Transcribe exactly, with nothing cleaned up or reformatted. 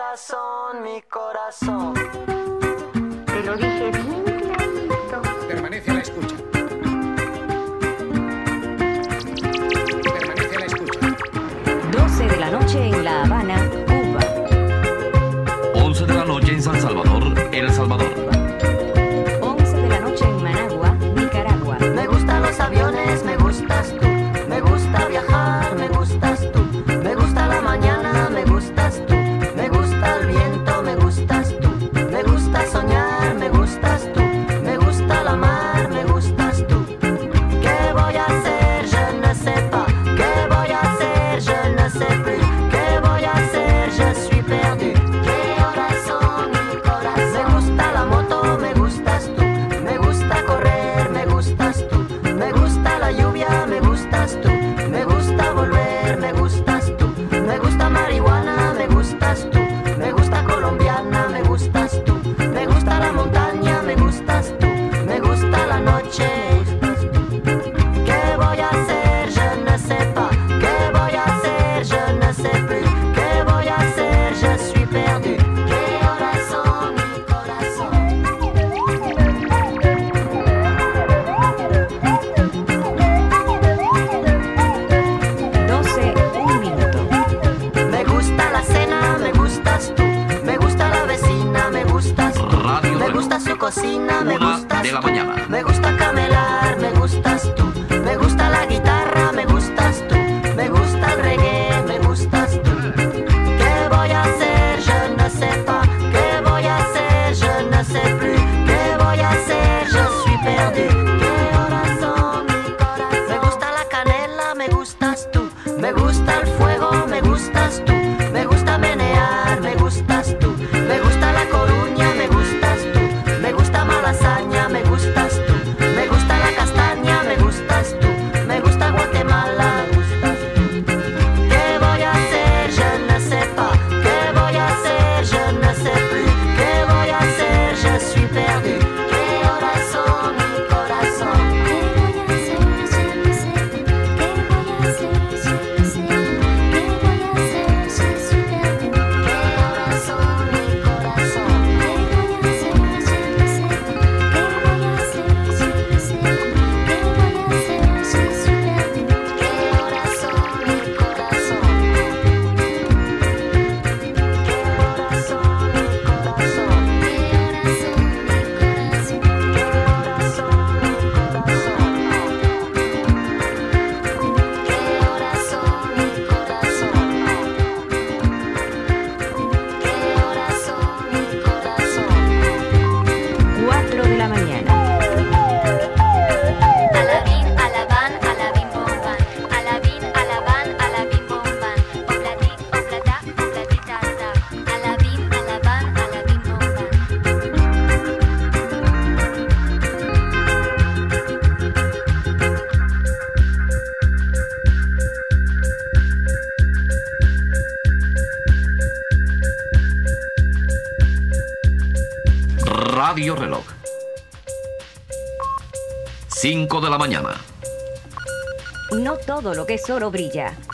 corazón, mi corazón. Te lo dije bien clarito. Permanece a la escucha. Permanece a la escucha. doce de la noche en La Habana, Cuba. once de la noche en San Salvador, El Salvador. once de la noche en Managua, Nicaragua. Me gustan los aviones, me gustas tú. Me gusta viajar, me gustas tú. Me gusta la mañana, me gustas tú. Me gusta el viento, me gustas tú. Me gusta soñar, me gustas tú. Me gusta la mar, me gustas tú. ¿Qué voy a hacer? Je ne sais pas. ¿Qué voy a hacer? Je ne sais plus. ¿Qué voy a hacer? Je suis perdu. ¿Qué horas son, mi corazón? Me gusta la moto, me gustas tú. Me gusta correr, me gustas tú. Me gusta la lluvia, me gustas tú. Me gusta volver, me gustas tú. Me gusta marihuana, me gustas tú. Me gusta colombiana, me gustas tú. Me gusta la montaña, me gustas tú. Me gusta la noche. ¿Qué voy a hacer? Je ne sais pas. ¿Qué voy a hacer? Je ne sais plus. ¿Qué voy a hacer? Je suis perdu. ¿Qué horas son, mi corazón? doce, un minuto. Me gusta la cena, me gustas tú. Me gusta la vecina, me gustas tú. Radio Me gusta su cocina, me Una gustas de la tú. mañana. Me gusta camelar, me gustas tú. Me gusta la guitarra, me gustas tú. Me gusta el reggae, me gustas tú. ¿Qué voy a hacer? Je ne sais pas. ¿Qué voy a hacer? Je ne sais plus. ¿Qué voy a hacer? Je suis perdu. ¿Qué horas son, mi corazón? Me gusta la canela, me gustas tú. Me gusta el fuego, me gustas tú. Me gusta menear, me gustas tú. Me gusta la coruña, me gustas tú. Me gusta malasaña, me gustas tú. Me gusta la castaña, me gustas tú. Me gusta Guatemala, me gustas tú. ¿Qué voy a hacer? Je ne sais pas. ¿Qué voy a hacer? Je ne sais plus. ¿Qué voy a hacer? Je suis perdu. ¿Qué horas son, mi corazón? ¿Qué voy a hacer? Je ne sais plus. ¿Qué voy a hacer? Je ne sais plus. ¿Qué voy a hacer? Je suis perdu. ¿Qué horas son, mi corazón? ¿Qué voy a hacer? Je ne sais plus. ¿Qué voy a hacer? Je ne sais plus. ¿Qué voy a hacer? Je suis perdu. ¿Qué horas son, mi corazón? cuatro de la mañana. Alabín, alabán, alabín, bomban. Alabín, alabán, alabín, bomban. Oblati, oblata, oblatita, ta. Alabín, alabán, alabín, bomban. Radio Reloj. cinco de la mañana. No todo lo que es oro brilla.